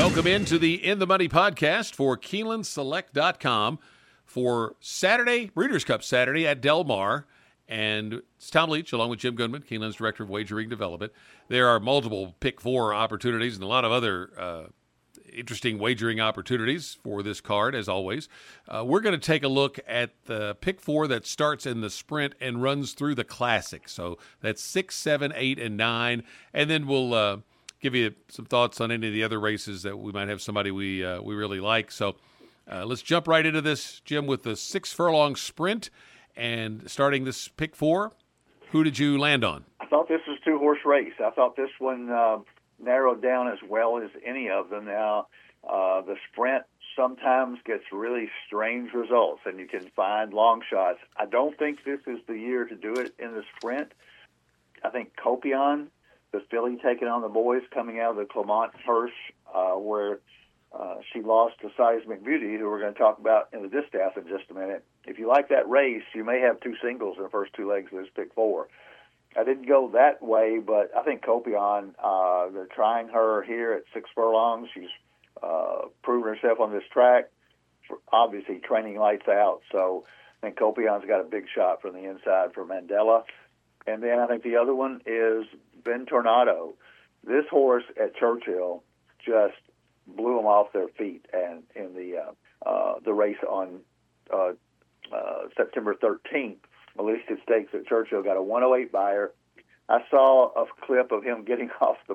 Welcome into the In the Money podcast for KeenelandSelect.com for Saturday, Breeders' Cup Saturday at Del Mar. And it's Tom Leach along with Jim Goodman, Keeneland's Director of Wagering Development. There are multiple Pick 4 opportunities and a lot of other interesting wagering opportunities for this card, as always. We're going to take a look at the Pick 4 that starts in the Sprint and runs through the Classic. So that's 6, 7, 8, and 9. And then we'll give you some thoughts on any of the other races that we might have somebody we really like. So let's jump right into this, Jim, with the 6 furlong Sprint. And starting this Pick 4, who did you land on? I thought this was a 2-horse race. I thought this one narrowed down as well as any of them. Now, the Sprint sometimes gets really strange results, and you can find long shots. I don't think this is the year to do it in the Sprint. I think Copion, the filly taking on the boys coming out of the Clement Hirsch, where she lost to Seismic Beauty, who we're going to talk about in the distaff in just a minute. If you like that race, you may have 2 singles in the first 2 legs of this Pick 4. I didn't go that way, but I think Copion, they're trying her here at 6 furlongs. She's proven herself on this track, obviously training lights out. So I think Copion's got a big shot from the inside for Mandela. And then I think the other one is Ben Tornado. This horse at Churchill just blew them off their feet, and in the race on September 13th, Malicious Stakes at Churchill got a 108 buyer. I saw a clip of him getting off the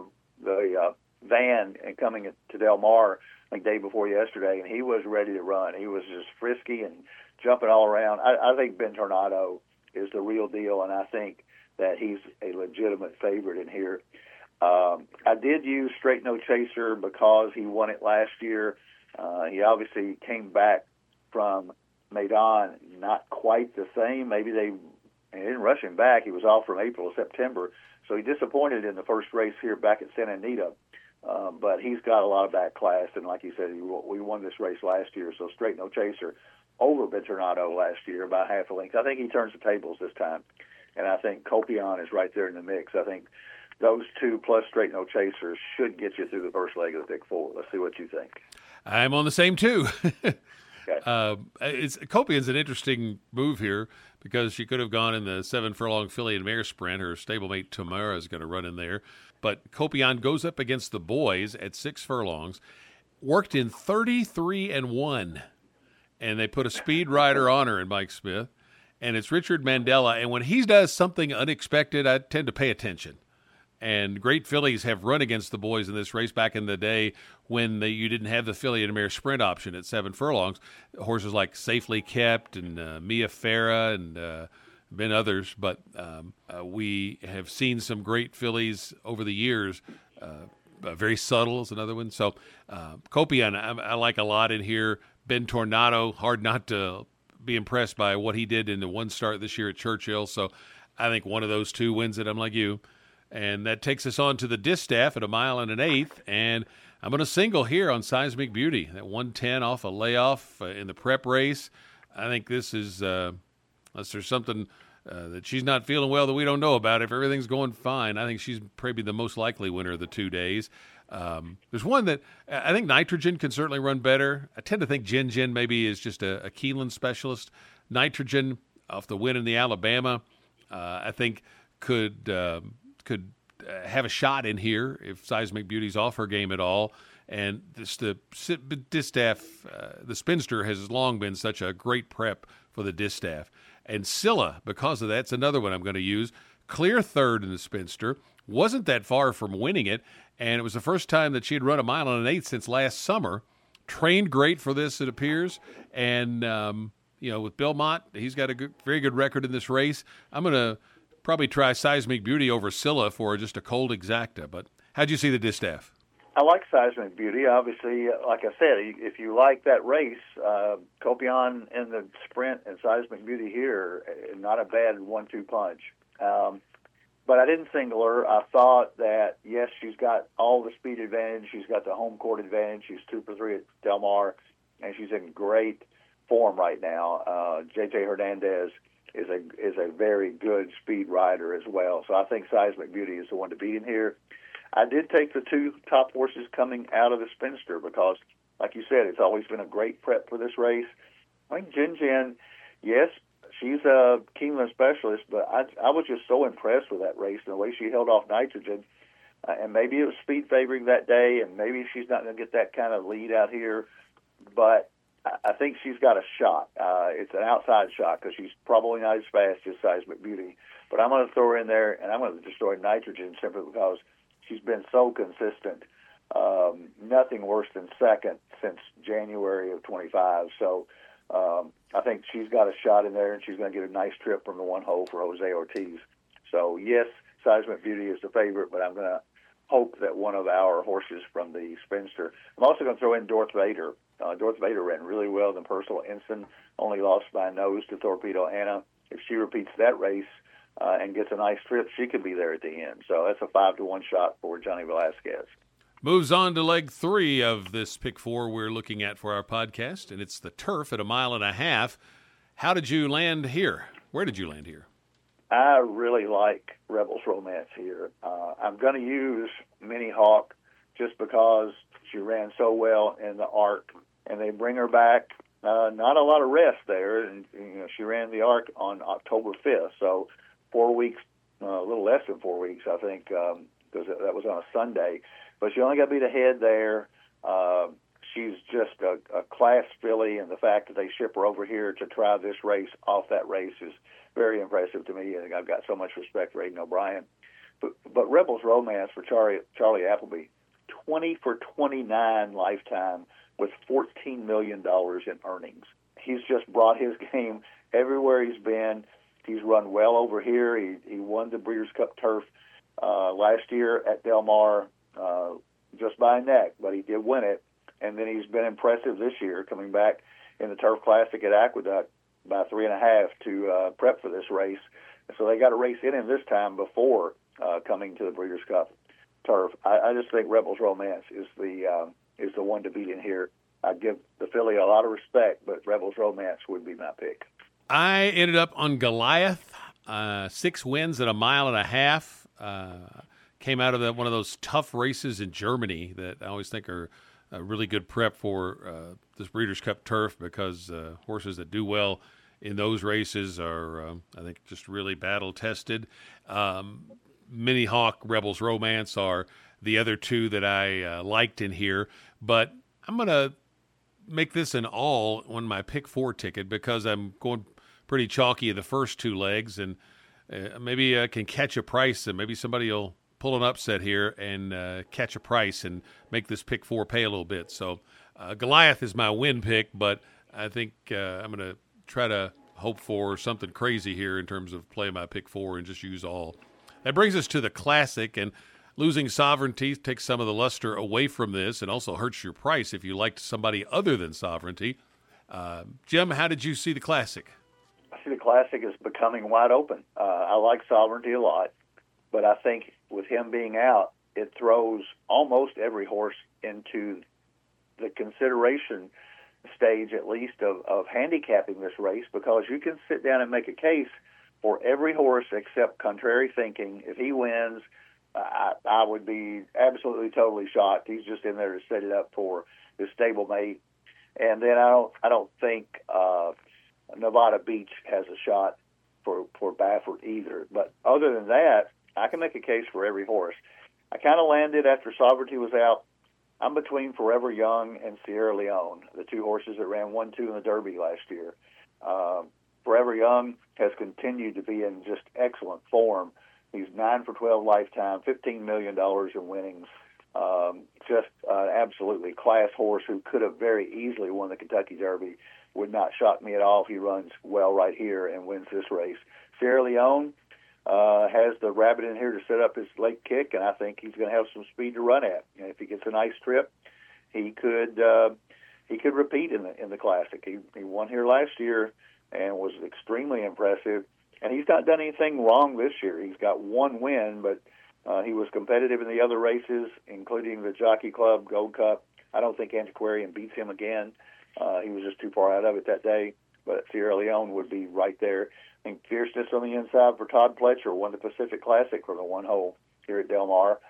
van and coming to Del Mar like day before yesterday, and he was ready to run. He was just frisky and jumping all around. I think Ben Tornado is the real deal, and I think that he's a legitimate favorite in here. I did use Straight No Chaser because he won it last year. He obviously came back from Maidan not quite the same. Maybe they didn't rush him back. He was off from April to September. So he disappointed in the first race here back at Santa Anita. But he's got a lot of back class. And like you said, we won this race last year. So Straight No Chaser over Ben Tornado last year by half a length. I think he turns the tables this time. And I think Copion is right there in the mix. I think those 2 plus Straight No Chaser should get you through the first leg of the Pick 4. Let's see what you think. I'm on the same too. Okay. Copion's an interesting move here because she could have gone in the 7 furlong filly and mare sprint. Her stablemate Tamara is going to run in there. But Copion goes up against the boys at 6 furlongs, worked in 33-1, and they put a speed rider on her in Mike Smith. And it's Richard Mandela. And when he does something unexpected, I tend to pay attention. And great fillies have run against the boys in this race back in the day when you didn't have the filly and mare sprint option at 7 furlongs. Horses like Safely Kept and Mia Farah and been others. But we have seen some great fillies over the years. Very Subtle is another one. So Copion I like a lot in here. Ben Tornado, hard not to be impressed by what he did in the one start this year at Churchill. So I think one of those 2 wins it. I'm like you. And that takes us on to the distaff at 1 1/8. And I'm going to single here on Seismic Beauty. That 110 off a layoff in the prep race. I think this is, unless there's something that she's not feeling well that we don't know about, if everything's going fine, I think she's probably the most likely winner of the 2 days. There's one that I think Nitrogen can certainly run better. I tend to think Jin maybe is just a Keeneland specialist. Nitrogen off the win in the Alabama, I think could have a shot in here if Seismic Beauty's off her game at all. And the distaff, the Spinster has long been such a great prep for the distaff. And Scylla, because of that, it's another one I'm going to use. Clear third in the Spinster. Wasn't that far from winning it. And it was the first time that she had run 1 1/8 since last summer. Trained great for this, it appears. And, with Belmont, he's got a very good record in this race. I'm going to probably try Seismic Beauty over Scylla for just a cold exacta. But how'd you see the distaff? I like Seismic Beauty. Obviously, like I said, if you like that race, Copion in the Sprint and Seismic Beauty here, not a bad 1-2 punch. But I didn't single her. I thought that, yes, she's got all the speed advantage. She's got the home court advantage. She's 2 for 3 at Del Mar, and she's in great form right now. J.J. Hernandez is a very good speed rider as well. So I think Seismic Beauty is the one to beat in here. I did take the two top horses coming out of the Spinster because, like you said, it's always been a great prep for this race. I think Jin Jin, yes, she's a Keeneland specialist, but I was just so impressed with that race and the way she held off Nitrogen. And maybe it was speed favoring that day, and maybe she's not going to get that kind of lead out here. But I think she's got a shot. It's an outside shot because she's probably not as fast as Seismic Beauty. But I'm going to throw her in there, and I'm going to destroy Nitrogen simply because she's been so consistent. Nothing worse than second since January of 25. So I think she's got a shot in there, and she's going to get a nice trip from the one hole for Jose Ortiz. So, yes, Seismic Beauty is the favorite, but I'm going to hope that one of our horses from the Spinster. I'm also going to throw in Dorth Vader. Dorth Vader ran really well in Personal Ensign, only lost by a nose to Torpedo Anna. If she repeats that race and gets a nice trip, she could be there at the end. So that's a 5-1 shot for Johnny Velasquez. Moves on to leg 3 of this pick 4 we're looking at for our podcast, and it's the Turf at 1.5 miles. How did you land here? Where did you land here? I really like Rebels Romance here. I'm going to use Minnie Hawk just because she ran so well in the ARC, and they bring her back. Not a lot of rest there, and she ran the ARC on October 5th, so 4 weeks, a little less than 4 weeks, I think, because that was on a Sunday. But she only got beat ahead there. She's just a class filly, and the fact that they ship her over here to try this race off that race is very impressive to me, and I've got so much respect for Aidan O'Brien. But Rebels Romance for Charlie Appleby, 20 for 29 lifetime with $14 million in earnings. He's just brought his game everywhere he's been. He's run well over here. He won the Breeders' Cup Turf last year at Del Mar just by a neck, but he did win it. And then he's been impressive this year, coming back in the Turf Classic at Aqueduct by 3.5 to prep for this race. So they got a race in him this time before coming to the Breeders' Cup Turf. I just think Rebels Romance is the one to beat in here. I give the filly a lot of respect, but Rebels Romance would be my pick. I ended up on Goliath, 6 wins at 1.5 miles. Came out of one of those tough races in Germany that I always think are a really good prep for this Breeders' Cup Turf because horses that do well in those races are, I think, just really battle-tested. Minnie Hawk, Rebels Romance are the other two that I liked in here. But I'm going to make this an all on my pick 4 ticket because I'm going pretty chalky in the first 2 legs, and maybe I can catch a price, and maybe somebody will pull an upset here and catch a price and make this pick 4 pay a little bit. So Goliath is my win pick, but I think I'm going to try to hope for something crazy here in terms of playing my pick 4 and just use all. That brings us to the Classic, and losing Sovereignty takes some of the luster away from this and also hurts your price if you liked somebody other than Sovereignty. Jim, how did you see the Classic? I see the Classic is becoming wide open. I like Sovereignty a lot, but I think with him being out, it throws almost every horse into the consideration stage, at least, of handicapping this race, because you can sit down and make a case for every horse except Contrary Thinking. If he wins, I would be absolutely, totally shocked. He's just in there to set it up for his stablemate. And then I don't think Nevada Beach has a shot for Baffert either. But other than that, I can make a case for every horse. I kind of landed after Sovereignty was out. I'm between Forever Young and Sierra Leone, the 2 horses that ran 1-2 in the Derby last year. Forever Young has continued to be in just excellent form. He's 9 for 12 lifetime, $15 million in winnings. Just an absolutely class horse who could have very easily won the Kentucky Derby. Would not shock me at all if he runs well right here and wins this race. Sierra Leone has the rabbit in here to set up his late kick, and I think he's going to have some speed to run at. And if he gets a nice trip, he could repeat in the Classic. He won here last year and was extremely impressive. And he's not done anything wrong this year. He's got 1 win, but he was competitive in the other races, including the Jockey Club Gold Cup. I don't think Antiquarian beats him again. He was just too far out of it that day. But Sierra Leone would be right there. I think Fierceness on the inside for Todd Pletcher won the Pacific Classic from the one hole here at Del Mar.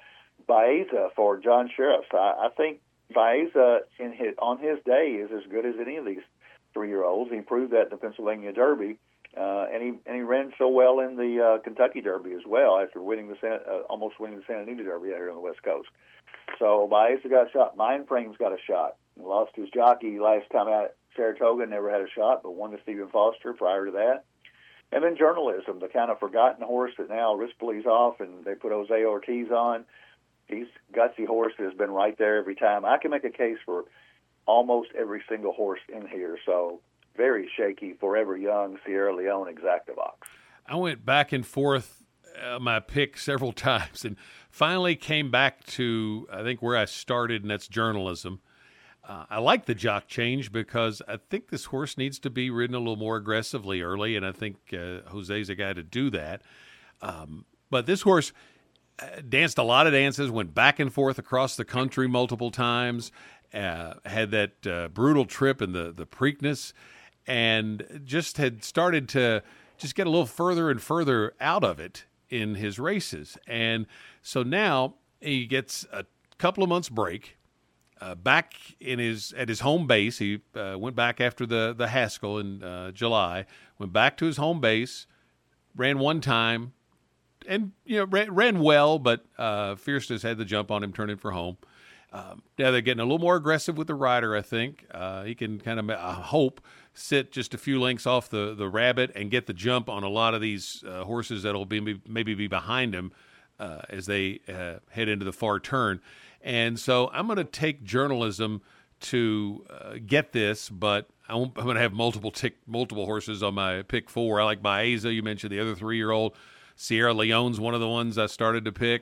Baeza for John Sheriff. I think Baeza on his day is as good as any of these 3-year-olds. He proved that in the Pennsylvania Derby, and he ran so well in the Kentucky Derby as well after almost winning the Santa Anita Derby out here on the West Coast. So Baeza got a shot. Mindframe's got a shot. He lost his jockey last time out at Saratoga, never had a shot, but won to Stephen Foster prior to that. And then Journalism, the kind of forgotten horse that now Rispoli's off, and they put Jose Ortiz on. He's a gutsy horse that has been right there every time. I can make a case for almost every single horse in here. So very shaky, Forever Young, Sierra Leone, Exactavox. I went back and forth my pick several times and finally came back to, I think, where I started, and that's Journalism. I like the jock change because I think this horse needs to be ridden a little more aggressively early, and I think Jose's a guy to do that. But this horse danced a lot of dances, went back and forth across the country multiple times, had that brutal trip in the Preakness, and just had started to just get a little further and further out of it in his races. And so now he gets a couple of months break. Back at his home base, he went back after the Haskell in July. Went back to his home base, ran one time, and ran well, but Fierceness had the jump on him, turning for home. Now they're getting a little more aggressive with the rider. I think he can kind of sit just a few lengths off the rabbit and get the jump on a lot of these horses that'll maybe be behind him as they head into the far turn. And so I'm going to take Journalism to get this, but I'm going to have multiple horses on my pick 4. I like Baeza. You mentioned the other 3-year-old. Sierra Leone's one of the ones I started to pick.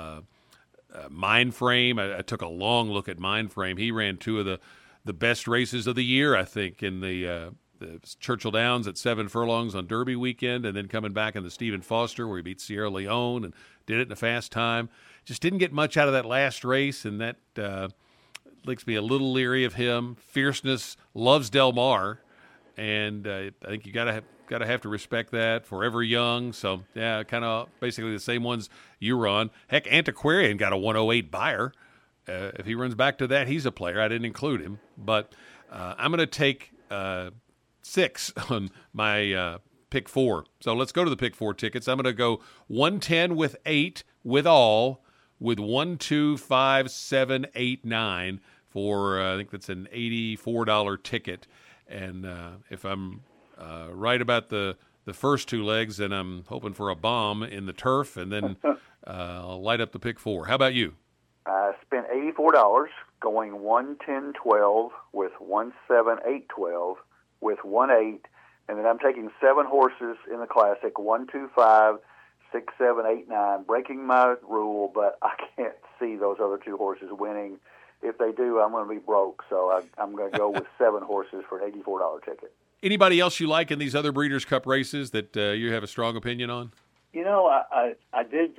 Mindframe. I took a long look at Mindframe. He ran 2 of the best races of the year, I think, in the Churchill Downs at 7 furlongs on Derby weekend, and then coming back in the Stephen Foster where he beat Sierra Leone and did it in a fast time. Just didn't get much out of that last race, and that makes me a little leery of him. Fierceness loves Del Mar, and I think you gotta have to respect that. Forever Young, so yeah, kind of basically the same ones you run. Heck, Antiquarian got a 108 buyer. If he runs back to that, he's a player. I didn't include him, but I'm going to take 6 on my pick 4. So let's go to the pick 4 tickets. I'm going to go 110 with 8 with all, with 1, 2, 5, 7, 8, 9 for I think that's an $84 ticket. And if I'm right about the first 2 legs, then I'm hoping for a bomb in the turf, and then I'll light up the pick 4. How about you? I spent $84 going 1, 10, 12 with 1, 7, 8, 12 with 1, 8, and then I'm taking 7 horses in the Classic, 1, 2, 5, 6, 7, 8, 9, breaking my rule, but I can't see those other 2 horses winning. If they do, I'm going to be broke, so I'm going to go with 7 horses for an $84 ticket. Anybody else you like in these other Breeders' Cup races that you have a strong opinion on? I did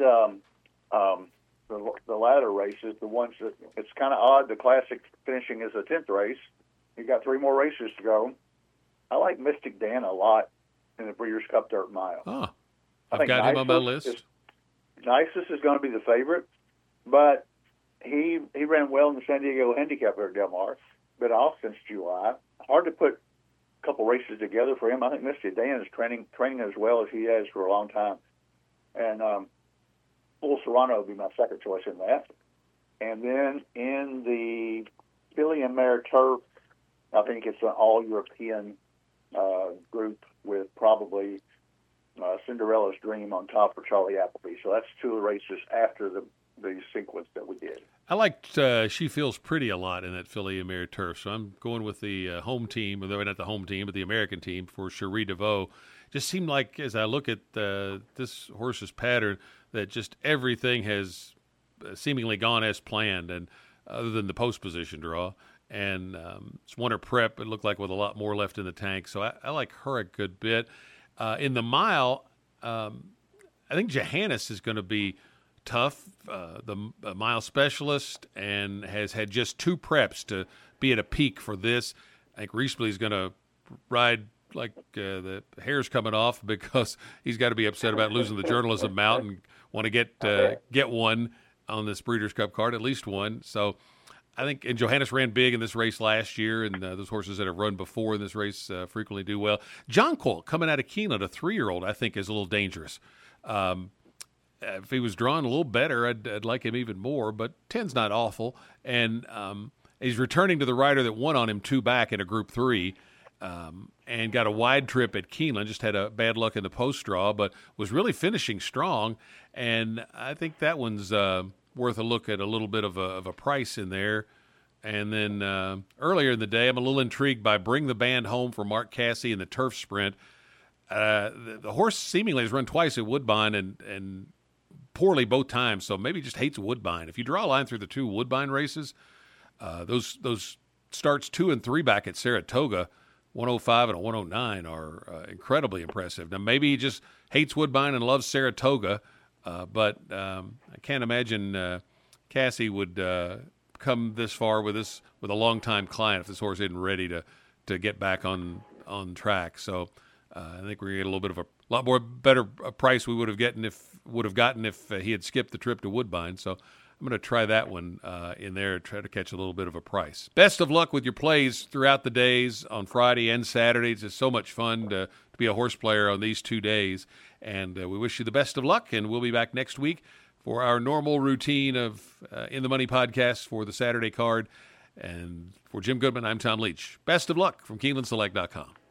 the latter races, the ones that it's kind of odd. The Classic finishing as a 10th race. You've got 3 more races to go. I like Mystic Dan a lot in the Breeders' Cup Dirt Mile. Oh, I've got him on my list. Nisus is going to be the favorite, but he ran well in the San Diego Handicap at Del Mar, been off since July. Hard to put a couple races together for him. I think Mystic Dan is training as well as he has for a long time. And Bull Serrano would be my second choice in that. And then in the Filly and Mare Turf, I think it's an all-European group with probably Cinderella's Dream on top for Charlie Appleby. So that's 2 of the races after the sequence that we did. I liked She Feels Pretty a lot in that Filly and Mare Turf, so I'm going with the home team, or not the home team, but the American team for Cherie DeVaux. Just seemed like, as I look at this horse's pattern, that just everything has seemingly gone as planned, and other than the post position draw. And it's won her prep, it looked like, with a lot more left in the tank. So I like her a good bit. In the mile, I think Johannes is going to be tough, the mile specialist, and has had just 2 preps to be at a peak for this. I think Riespley is going to ride like the hair's coming off because he's got to be upset about losing the Journalism mount and want to get one on this Breeders' Cup card, at least one. So I think, and Johannes ran big in this race last year, and those horses that have run before in this race frequently do well. John Colt, coming out of Keeneland, a 3-year-old, I think is a little dangerous. If he was drawn a little better, I'd like him even more, but 10's not awful. And he's returning to the rider that won on him 2 back in a Group 3. And got a wide trip at Keeneland, just had a bad luck in the post draw, but was really finishing strong. And I think that one's worth a look at a little bit of a price in there. And then earlier in the day, I'm a little intrigued by Bring the Band Home for Mark Casse in the Turf Sprint. The horse seemingly has run twice at Woodbine and poorly both times, so maybe just hates Woodbine. If you draw a line through the 2 Woodbine races, those starts 2 and 3 back at Saratoga, 105 and a 109 are incredibly impressive. Now, maybe he just hates Woodbine and loves Saratoga, but I can't imagine Casse would come this far with a longtime client if this horse isn't ready to get back on track. So I think we're going to get a little bit of a lot more better price we would have gotten if he had skipped the trip to Woodbine. So I'm going to try that one in there, try to catch a little bit of a price. Best of luck with your plays throughout the days on Friday and Saturday. It's just so much fun to be a horse player on these 2 days. And we wish you the best of luck, and we'll be back next week for our normal routine of In the Money podcast for the Saturday card. And for Jim Goodman, I'm Tom Leach. Best of luck from KeenelandSelect.com.